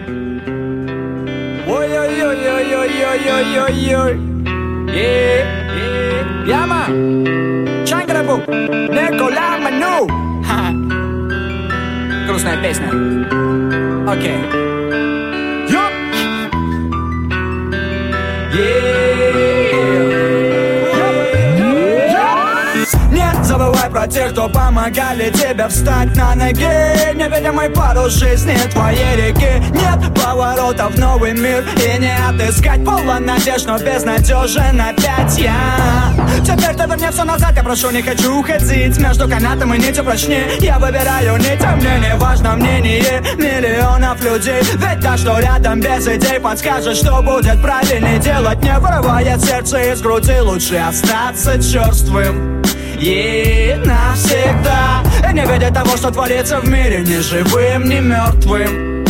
Ой-ой-ой-ой-ой-ой-ой-ой. Yeah, man. Чанграбу, Никола Ману. Грустная песня. Окей. Йоп. Не забывай про тех, кто помогали тебе встать на ноги. Невидимый парус жизни твоей реки. Нет поворотов в новый мир и не отыскать полон надежд, но безнадежен опять я. Теперь ты верни все назад, я прошу, не хочу уходить. Между канатом и нитью прочнее я выбираю нить, а мне не важно мнение миллионов людей. Ведь та, что рядом без идей, подскажет, что будет правильнее делать, не вырывая сердце из груди. Лучше остаться черствым и навсегда, не видя того, что творится в мире, ни живым, ни мертвым.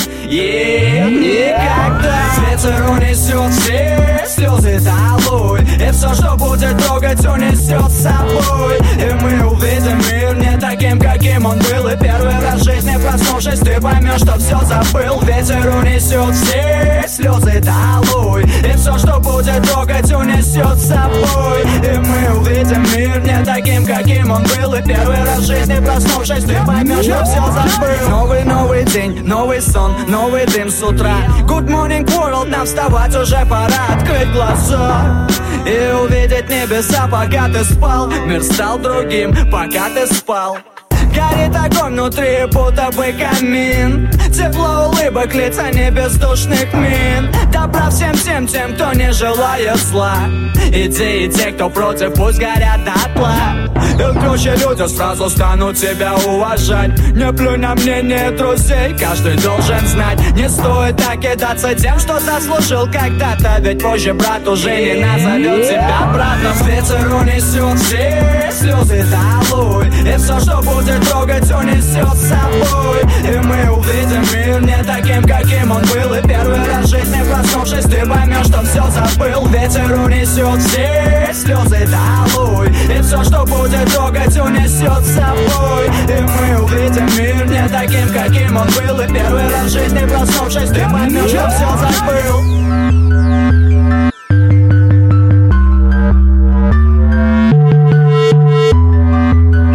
Никогда ветер унесет все слезы долой, и все, что будет трогать, унесет с собой. И мы увидим мир не таким, каким он был. И первый раз в жизни, проснувшись, ты поймешь, что все забыл. Ветер унесет все слезы долой, и все, что будет трогать, унесет с собой. И мы увидим мир не таким, каким он был. И первый раз в жизни, проснувшись, ты поймешь, что все забыл. Новый день, новый сон, новый дым с утра. Good morning world, нам вставать уже пора. Открыть глаза и увидеть небеса, пока ты спал. Мир стал другим, пока ты спал. Горит огонь внутри, будто бы камин. Тепло улыбок, лица не бездушных мин. Добра всем тем, кто не желает зла. Идеи те, кто против, пусть горят дотла. И круче люди сразу станут тебя уважать. Не плюнь на мнение друзей, каждый должен знать. Не стоит так кидаться тем, что заслужил когда-то. Ведь позже брат уже не назовет тебя братом. Ветер унесет все слезы долой, и все, что будет трогать, унесет с собой. И мы увидим мир не таким, каким он был. И первый раз в жизни, проснувшись, ты поймешь, что все забыл. Ветер унесет все слезы долой, и все, что будет трогать, унесет с собой. И мы увидим мир не таким, каким он был. И первый раз в жизни, проснувшись, ты поймешь, что все забыл.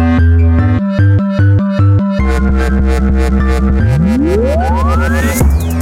What?